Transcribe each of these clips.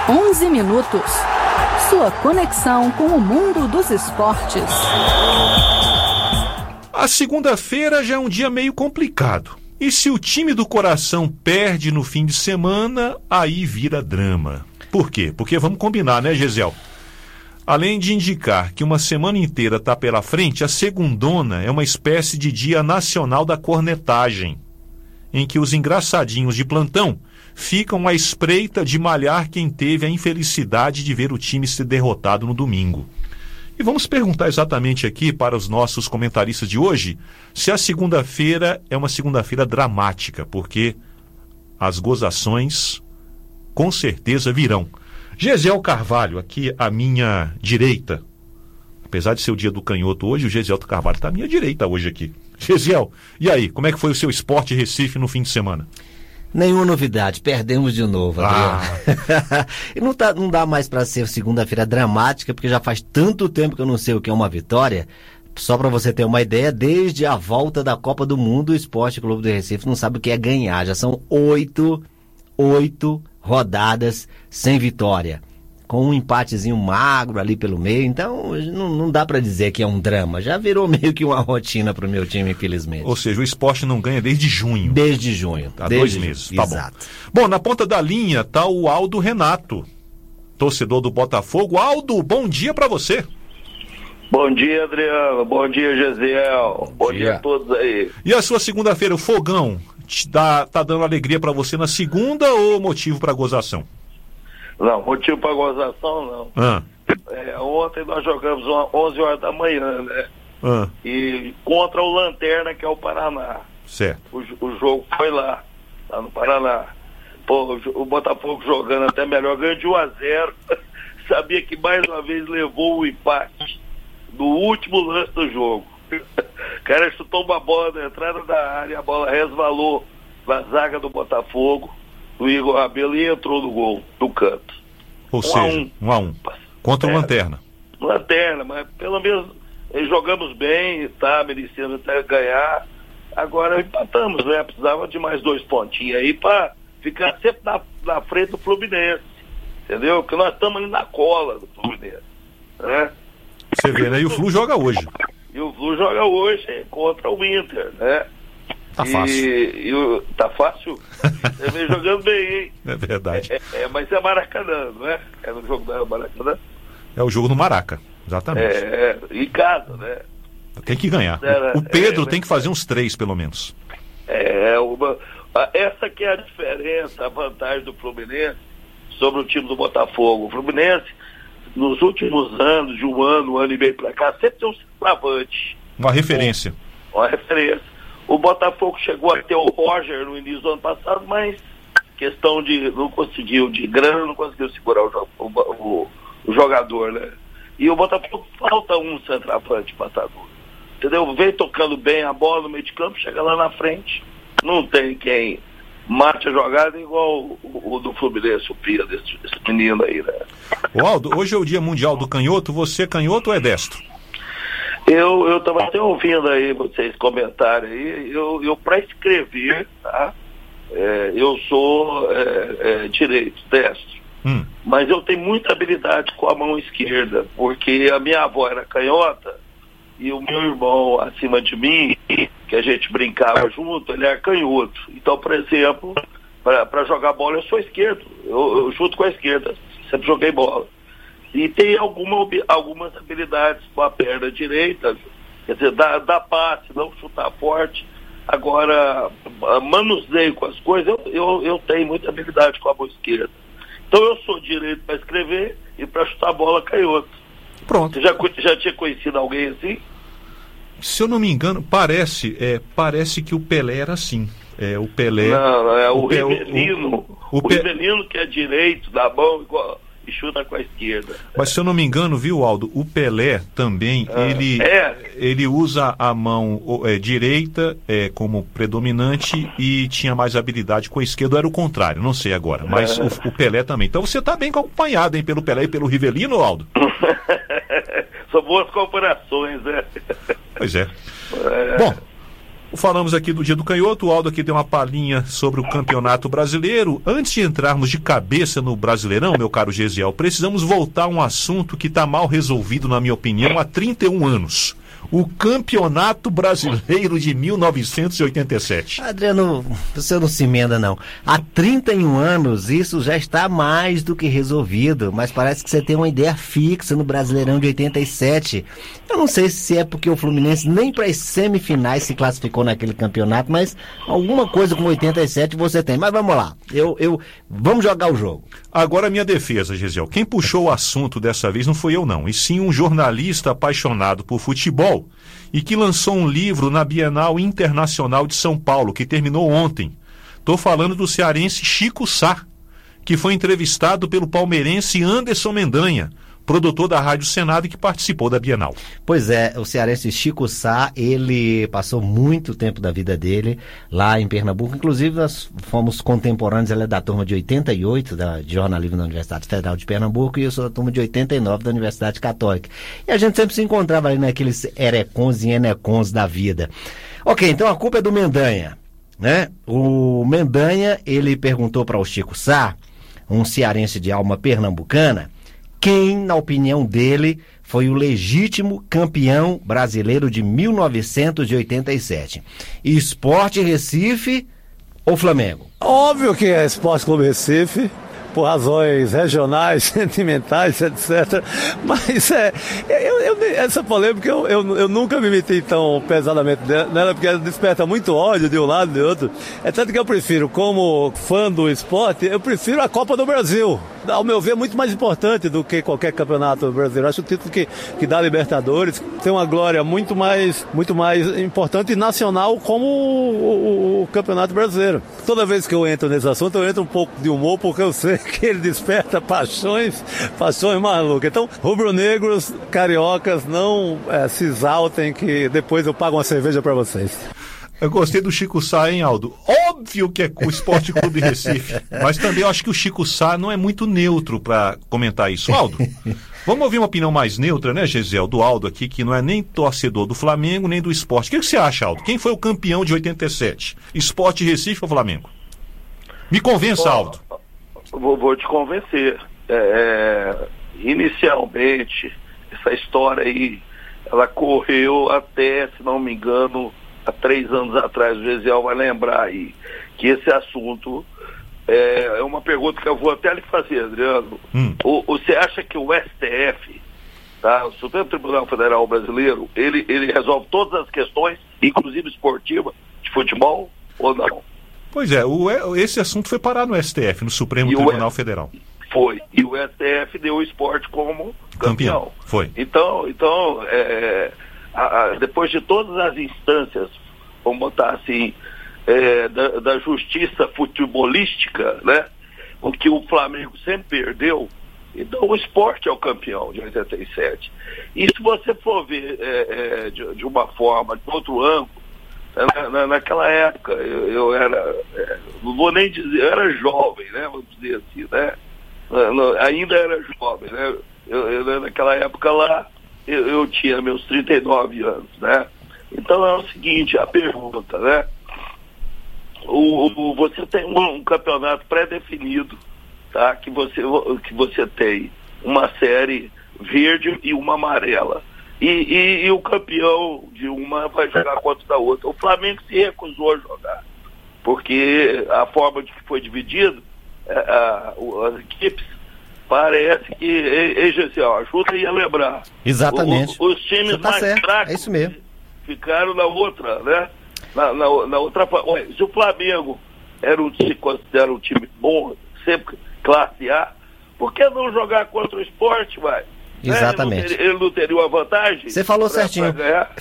11 minutos. Sua conexão com o mundo dos esportes. A segunda-feira já é um dia meio complicado. E se o time do coração perde no fim de semana, aí vira drama. Por quê? Porque vamos combinar, né, Gesiel? Além de indicar que uma semana inteira está pela frente, a segundona é uma espécie de dia nacional da cornetagem, em que os engraçadinhos de plantão ficam à espreita de malhar quem teve a infelicidade de ver o time ser derrotado no domingo. E vamos perguntar exatamente aqui para os nossos comentaristas de hoje se a segunda-feira é uma segunda-feira dramática, porque as gozações com certeza virão. Gesiel Carvalho, aqui à minha direita. Apesar de ser o dia do canhoto hoje, o Gesiel Carvalho está à minha direita hoje aqui. Gesiel, e aí, como é que foi o seu Sport Recife no fim de semana? Nenhuma novidade, perdemos de novo, Adriano. E não dá mais para ser segunda-feira dramática, porque já faz tanto tempo que eu não sei o que é uma vitória. Só para você ter uma ideia, desde a volta da Copa do Mundo, o Esporte Clube do Recife não sabe o que é ganhar. Já são 8 rodadas sem vitória, com um empatezinho magro ali pelo meio. Então não dá para dizer que é um drama. Já virou meio que uma rotina pro meu time, infelizmente. Ou seja, o esporte não ganha desde junho. Desde junho. Há 2 meses, tá exato. Bom, na ponta da linha tá o Aldo Renato, torcedor do Botafogo. Aldo, bom dia para você. Bom dia, Adriano. Bom dia, Gesiel. Bom dia a todos aí. E a sua segunda-feira, o fogão, tá dando alegria para você na segunda ou motivo para gozação? Não, motivo para gozação não. Ontem nós jogamos 11 horas da manhã, né? E contra o Lanterna, que é o Paraná. Certo. O jogo foi lá no Paraná. Pô, o Botafogo jogando até melhor, ganhou de 1-0. Sabia que mais uma vez levou o empate do último lance do jogo. O cara chutou uma bola na entrada da área, a bola resvalou na zaga do Botafogo, do Igor Rabelo, e entrou no gol, do canto. Ou seja, 1-1. Contra o Lanterna. Lanterna, mas pelo menos jogamos bem, tá merecendo até ganhar. Agora empatamos, né? Precisava de mais 2 pontinhos aí pra ficar sempre na frente do Fluminense. Entendeu? Porque nós estamos ali na cola do Fluminense, né? Você vê, né? E o Flu joga hoje. E o Flu joga hoje contra o Inter, né? Tá fácil. Tá fácil? Você vem jogando bem, hein? É verdade. Mas é Maracanã, não é? É no jogo da Maracanã. É o jogo no Maraca, exatamente. Em casa, né? Tem que ganhar. O Pedro tem que fazer uns 3, pelo menos. Essa que é a diferença, a vantagem do Fluminense sobre o time do Botafogo. O Fluminense, nos últimos anos, de um ano e meio pra cá, sempre tem um centroavante. Uma referência. Uma referência. O Botafogo chegou a ter o Roger no início do ano passado, mas questão de não conseguiu, de grana, não conseguiu segurar o jogador, né? E o Botafogo falta um centroavante passador. Entendeu? Vem tocando bem a bola no meio de campo, chega lá na frente. Não tem quem mate a jogada igual o do Fluminense, o Pia, desse menino aí, né? O Aldo, hoje é o Dia Mundial do Canhoto. Você é canhoto ou é destro? Eu estava até ouvindo aí vocês comentarem aí. Eu para escrever, tá? Eu sou direito, destro. Mas eu tenho muita habilidade com a mão esquerda, porque a minha avó era canhota e o meu irmão acima de mim, que a gente brincava junto, ele era canhoto. Então, por exemplo, para jogar bola eu sou esquerdo, eu chuto com a esquerda, sempre joguei bola. E tem algumas habilidades com a perna direita, quer dizer, dá passe, não chutar forte. Agora, manuseio com as coisas, eu tenho muita habilidade com a mão esquerda. Então eu sou direito para escrever e para chutar a bola canhoto. Pronto. Você já tinha conhecido alguém assim? Se eu não me engano, parece que o Pelé era assim. O Pelé... Não, é o Rivelino. O Rivelino que é direito, da mão, igual, e chuta com a esquerda. Mas se eu não me engano, viu, Aldo, o Pelé também, ele usa a mão direita como predominante e tinha mais habilidade com a esquerda, era o contrário, não sei agora, mas o Pelé também. Então você está bem acompanhado, hein, pelo Pelé e pelo Rivelino, Aldo? São boas comparações, né? Pois é. Bom, Falamos aqui do Dia do Canhoto, o Aldo aqui deu uma palhinha sobre o Campeonato Brasileiro. Antes de entrarmos de cabeça no Brasileirão, meu caro Gesiel, precisamos voltar a um assunto que está mal resolvido, na minha opinião, há 31 anos. O Campeonato Brasileiro de 1987. Adriano, você não se emenda, não. Há 31 anos isso já está mais do que resolvido, mas parece que você tem uma ideia fixa no Brasileirão de 87. Eu não sei se é porque o Fluminense nem para as semifinais se classificou naquele campeonato, mas alguma coisa com 87 você tem. Mas vamos lá, vamos jogar o jogo. Agora a minha defesa, Gesiel. Quem puxou o assunto dessa vez não foi eu, não, e sim um jornalista apaixonado por futebol e que lançou um livro na Bienal Internacional de São Paulo, que terminou ontem. Estou falando do cearense Chico Sá, que foi entrevistado pelo palmeirense Anderson Mendanha, produtor da Rádio Senado e que participou da Bienal. Pois é, o cearense Chico Sá, ele passou muito tempo da vida dele lá em Pernambuco. Inclusive, nós fomos contemporâneos, ele é da turma de 88, de jornalismo da Universidade Federal de Pernambuco, e eu sou da turma de 89 da Universidade Católica. E a gente sempre se encontrava ali naqueles erecons e enecons da vida. Ok, então a culpa é do Mendanha, né? O Mendanha, ele perguntou para o Chico Sá, um cearense de alma pernambucana, quem, na opinião dele, foi o legítimo campeão brasileiro de 1987. Sport Recife ou Flamengo? Óbvio que é Sport Clube Recife, por razões regionais, sentimentais, etc. Mas essa polêmica eu nunca me meti tão pesadamente nela, porque ela desperta muito ódio de um lado e do outro. É tanto que eu prefiro, como fã do esporte, eu prefiro a Copa do Brasil. Ao meu ver, é muito mais importante do que qualquer campeonato brasileiro. Acho o título que dá Libertadores tem uma glória muito mais importante e nacional como o Campeonato Brasileiro. Toda vez que eu entro nesse assunto, eu entro um pouco de humor, porque eu sei que ele desperta paixões malucas. Então, rubro-negros, cariocas, não se exaltem, que depois eu pago uma cerveja para vocês. Eu gostei do Chico Sá, hein, Aldo? Óbvio que é o Esporte Clube Recife, mas também eu acho que o Chico Sá não é muito neutro para comentar isso. Aldo, vamos ouvir uma opinião mais neutra, né, Gesiel, do Aldo aqui, que não é nem torcedor do Flamengo, nem do Sport. O que você acha, Aldo? Quem foi o campeão de 87? Esporte Recife ou Flamengo? Me convença, Aldo. Vou te convencer. Inicialmente, essa história aí, ela correu até, se não me engano, há 3 anos atrás. O Gesiel vai lembrar aí que esse assunto é uma pergunta que eu vou até lhe fazer, Adriano. Você acha que o STF, tá, o Supremo Tribunal Federal Brasileiro, ele resolve todas as questões, inclusive esportivas, de futebol, ou não? Pois é, esse assunto foi parar no STF, no Supremo Tribunal Federal. Foi, e o STF deu o esporte como campeão. Foi. Então depois de todas as instâncias, vamos botar assim, da justiça futebolística, né, o que o Flamengo sempre perdeu, então o esporte é o campeão de 87. E se você for ver de uma forma, de outro ângulo, naquela época, eu era, não vou nem dizer, eu era jovem, né, vamos dizer assim, né, ainda era jovem, né, eu naquela época lá, eu tinha meus 39 anos, né? Então é o seguinte, a pergunta, né? Você tem um campeonato pré-definido, tá? Que você tem uma série verde e uma amarela. E o campeão de uma vai jogar contra a outra. O Flamengo se recusou a jogar, porque a forma de que foi dividido, as equipes, parece que, Gesiel, ajuda aí a lembrar. Exatamente. Os times mais fracos, é isso mesmo, ficaram na outra, né? Na outra. Se o Flamengo se considera um time bom, sempre classe A, por que não jogar contra o Sport, vai? Exatamente. Ele não teria uma vantagem? Você falou certinho.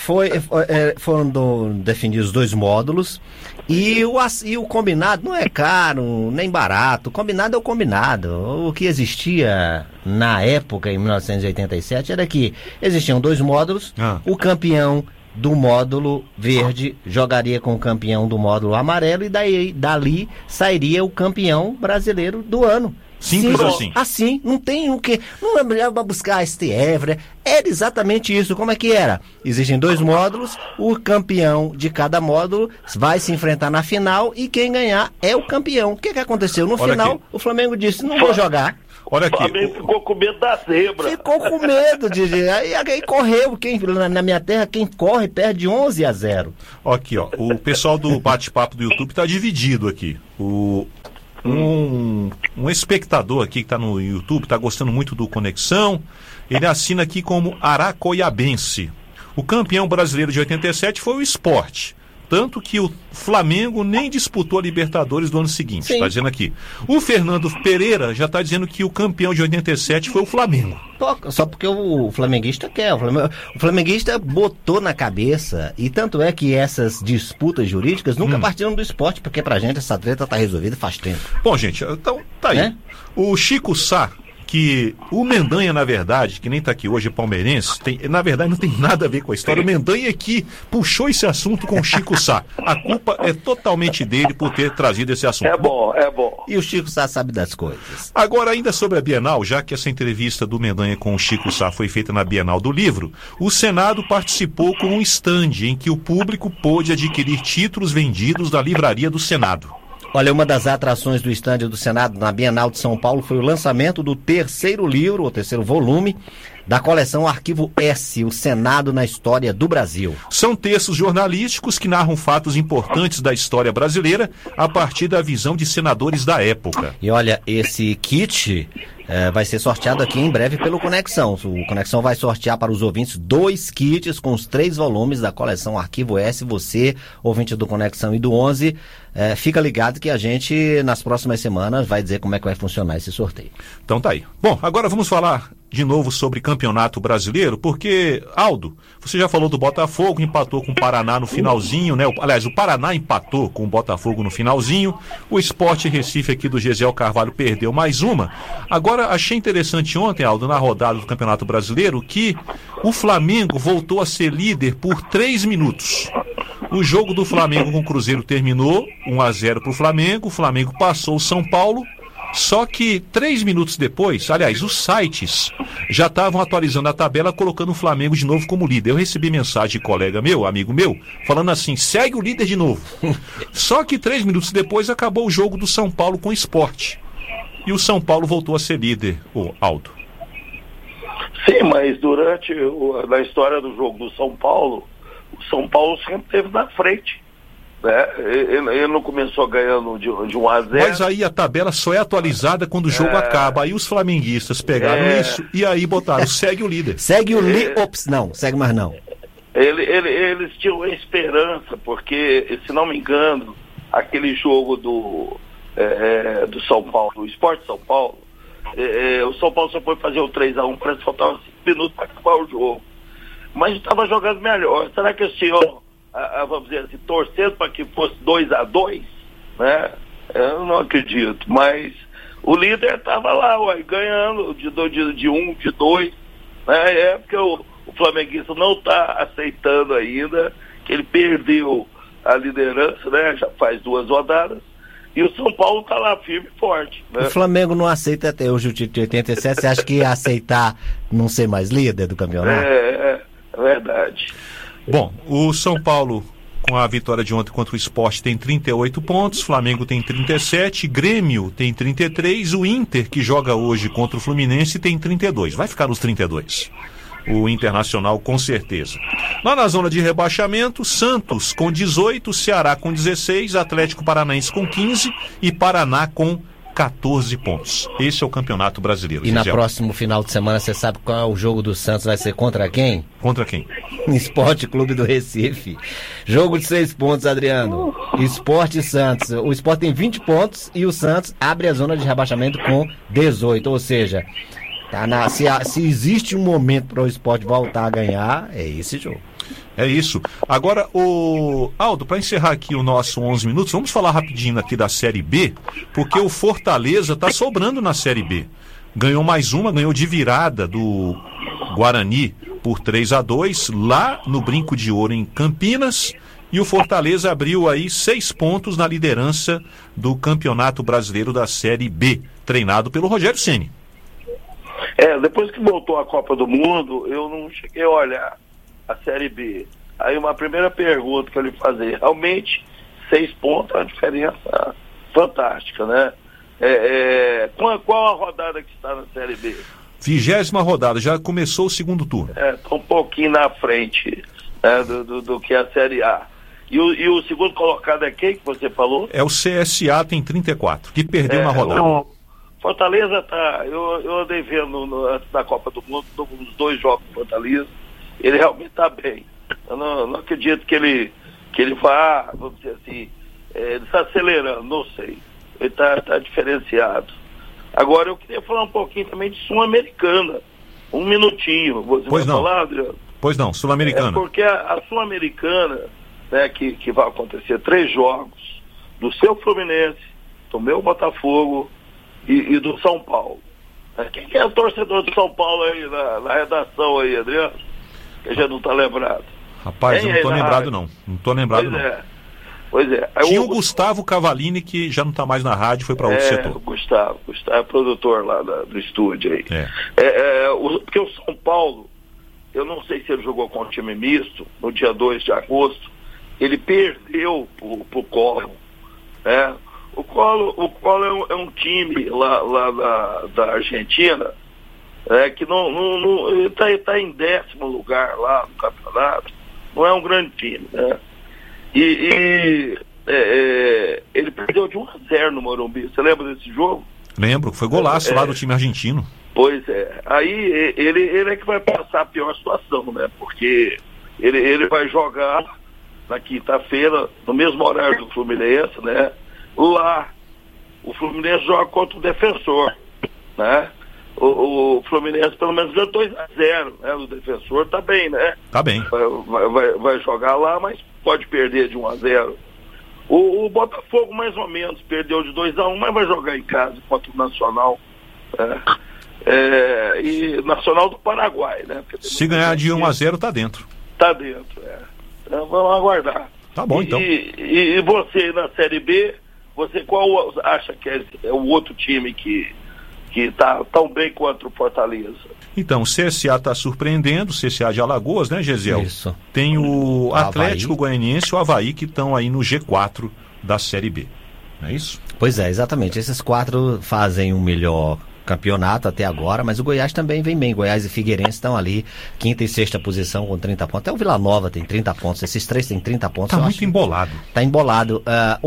Foram definidos 2 módulos e o combinado não é caro nem barato. O combinado é o combinado. O que existia na época, em 1987, era que existiam 2 módulos. O campeão do módulo verde jogaria com o campeão do módulo amarelo e dali sairia o campeão brasileiro do ano. Simples assim. Assim, não tem o que. Não é para buscar STF, era exatamente isso. Como é que era? Existem 2 módulos, o campeão de cada módulo vai se enfrentar na final e quem ganhar é o campeão. O que aconteceu? No final, aqui. O Flamengo disse: não vou jogar. Olha aqui. O Flamengo ficou com medo da zebra. Ficou com medo de. Aí correu. Na minha terra, quem corre perde 11-0. Aqui, ó. O pessoal do bate-papo do YouTube está dividido aqui. Um espectador aqui que está no YouTube, está gostando muito do Conexão. Ele assina aqui como Aracoiabense. O campeão brasileiro de 87 foi o Sport. Tanto que o Flamengo nem disputou a Libertadores do ano seguinte. Está dizendo aqui. O Fernando Pereira já está dizendo que o campeão de 87 foi o Flamengo. Só porque o flamenguista quer. O flamenguista botou na cabeça. E tanto é que essas disputas jurídicas nunca partiram do esporte, porque pra gente essa treta está resolvida faz tempo. Bom, gente, então tá aí. O Chico Sá, que o Mendanha, na verdade, que nem está aqui hoje, palmeirense, na verdade não tem nada a ver com a história. O Mendanha é que puxou esse assunto com o Chico Sá. A culpa é totalmente dele por ter trazido esse assunto. É bom. E o Chico Sá sabe das coisas. Agora, ainda sobre a Bienal, já que essa entrevista do Mendanha com o Chico Sá foi feita na Bienal do Livro, o Senado participou com um stand em que o público pôde adquirir títulos vendidos da livraria do Senado. Olha, uma das atrações do estande do Senado na Bienal de São Paulo foi o lançamento do 3º livro, o 3º volume, da coleção Arquivo S, o Senado na História do Brasil. São textos jornalísticos que narram fatos importantes da história brasileira a partir da visão de senadores da época. E olha, esse kit vai ser sorteado aqui em breve pelo Conexão. O Conexão vai sortear para os ouvintes 2 kits com os 3 volumes da coleção Arquivo S. Você, ouvinte do Conexão e do 11, fica ligado que a gente, nas próximas semanas, vai dizer como é que vai funcionar esse sorteio. Então tá aí. Bom, agora vamos falar de novo sobre campeonato brasileiro, porque, Aldo, você já falou do Botafogo, empatou com o Paraná no finalzinho, né? Aliás, o Paraná empatou com o Botafogo no finalzinho, o Sport Recife aqui do Gesiel Carvalho perdeu mais uma. Agora, achei interessante ontem, Aldo, na rodada do Campeonato Brasileiro, que o Flamengo voltou a ser líder por 3 minutos. O jogo do Flamengo com o Cruzeiro terminou 1-0 para o Flamengo passou o São Paulo. Só que 3 minutos depois, aliás, os sites já estavam atualizando a tabela, colocando o Flamengo de novo como líder. Eu recebi mensagem de colega meu, amigo meu, falando assim: segue o líder de novo. Só que 3 minutos depois acabou o jogo do São Paulo com o Sport. E o São Paulo voltou a ser líder, Aldo. Sim, mas na história do jogo do São Paulo, o São Paulo sempre esteve na frente. Ele não começou ganhando de 1-0. Mas aí a tabela só é atualizada quando o jogo acaba. Aí os flamenguistas pegaram isso e aí botaram: segue o líder. Segue o líder. Ops, não, segue mais não. Eles tinham esperança, porque, se não me engano, aquele jogo do São Paulo, do Sport São Paulo, o São Paulo só foi fazer o 3-1, parece que faltava 5 minutos para acabar o jogo. Mas estava jogando melhor. Será que esse senhor, vamos dizer assim, torcendo para que fosse 2-2, né? Eu não acredito, mas o líder estava lá, ganhando de 1, de 2, né? É porque o flamenguista não está aceitando ainda que ele perdeu a liderança, né? Já faz 2 rodadas, e o São Paulo está lá firme e forte, né? O Flamengo não aceita até hoje o título de 87, você acha que ia aceitar não ser mais líder do campeonato? É verdade. Bom, o São Paulo, com a vitória de ontem contra o Sport, tem 38 pontos, Flamengo tem 37, Grêmio tem 33, o Inter, que joga hoje contra o Fluminense, tem 32. Vai ficar nos 32. O Internacional, com certeza. Lá na zona de rebaixamento, Santos com 18, Ceará com 16, Atlético Paranaense com 15 e Paraná com 14 pontos. Esse é o Campeonato Brasileiro. E no próximo final de semana, você sabe qual é o jogo do Santos? Vai ser contra quem? Contra quem? Esporte Clube do Recife. Jogo de 6 pontos, Adriano. Esporte e Santos. O Esporte tem 20 pontos e o Santos abre a zona de rebaixamento com 18. Ou seja, se existe um momento para o Esporte voltar a ganhar, é esse jogo. É isso. Agora, Aldo, para encerrar aqui o nosso 11 minutos, vamos falar rapidinho aqui da Série B, porque o Fortaleza está sobrando na Série B. Ganhou mais uma, ganhou de virada do Guarani por 3-2, lá no Brinco de Ouro, em Campinas, e o Fortaleza abriu aí 6 pontos na liderança do Campeonato Brasileiro da Série B. treinado pelo Rogério Ceni. Depois que voltou a Copa do Mundo, eu não cheguei a olhar a Série B. Aí uma primeira pergunta que eu lhe fazer, realmente 6 pontos é uma diferença fantástica, né? Qual a rodada que está na Série B? 20ª rodada, já começou o segundo turno. Está um pouquinho na frente, né, do que a Série A. E o segundo colocado é quem que você falou? É o CSA, tem 34, que perdeu uma rodada. Fortaleza tá. Eu andei vendo antes da Copa do Mundo os 2 jogos do Fortaleza. Ele realmente está bem. Eu não acredito que ele vá, vamos dizer assim, ele está acelerando, não sei. Ele está diferenciado. Agora eu queria falar um pouquinho também de Sul-Americana. Um minutinho. Você pois vai não. falar, Adriano? Pois não, Sul-Americana. Porque a Sul-Americana, né, que vai acontecer 3 jogos do seu Fluminense, do meu Botafogo e do São Paulo. Quem que é o torcedor do São Paulo aí na redação aí, Adriano? Que a gente não está lembrado. Rapaz, eu não estou lembrado não. Não estou lembrado não. Pois é. Tinha o Gustavo Cavalini, que já não está mais na rádio, foi para outro setor. Gustavo é produtor lá do estúdio aí. Porque o São Paulo, eu não sei se ele jogou com o time misto, no dia 2 de agosto, ele perdeu pro Colo, né? O Colo é um time lá da Argentina, que não está em 10º lugar lá no campeonato, não é um grande time, né? E ele perdeu de 1-0 no Morumbi. Você lembra desse jogo? Lembro, foi golaço lá do time argentino. Pois é. Aí ele é que vai passar a pior situação, né? Porque ele vai jogar na quinta-feira, no mesmo horário do Fluminense, né? Lá, o Fluminense joga contra o Defensor, né? O Fluminense pelo menos ganhou 2-0, né? O Defensor tá bem, né? Tá bem. Vai jogar lá, mas pode perder de 1-0. O Botafogo mais ou menos perdeu de 2-1, mas vai jogar em casa contra o Nacional, né? E Nacional do Paraguai, né? Se ganhar de 1-0 tá dentro. Tá dentro, Então vamos aguardar. Tá bom, então. E você na Série B, qual acha que é o outro time que está tão bem quanto o Fortaleza? Então, o CSA está surpreendendo, o CSA de Alagoas, né, Gesiel? Isso. Tem o Atlético Avaí. Goianiense e o Avaí que estão aí no G4 da Série B. Não é isso? Pois é, exatamente. Esses 4 fazem um melhor campeonato até agora, mas o Goiás também vem bem. Goiás e Figueirense estão ali, 5ª e 6ª posição com 30 pontos. Até o Vila Nova tem 30 pontos. Esses 3 têm 30 pontos. Tá muito embolado. Tá embolado.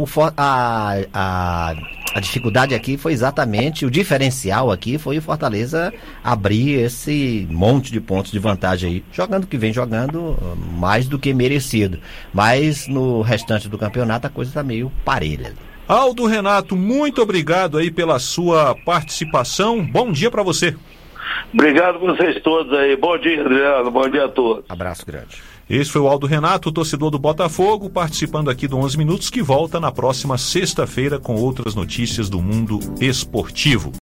A dificuldade aqui foi exatamente, o diferencial aqui foi o Fortaleza abrir esse monte de pontos de vantagem aí. Jogando o que vem jogando, mais do que merecido. Mas no restante do campeonato a coisa tá meio parelha. Aldo Renato, muito obrigado aí pela sua participação. Bom dia para você. Obrigado a vocês todos aí. Bom dia, Adriano. Bom dia a todos. Abraço grande. Esse foi o Aldo Renato, torcedor do Botafogo, participando aqui do 11 Minutos, que volta na próxima sexta-feira com outras notícias do mundo esportivo.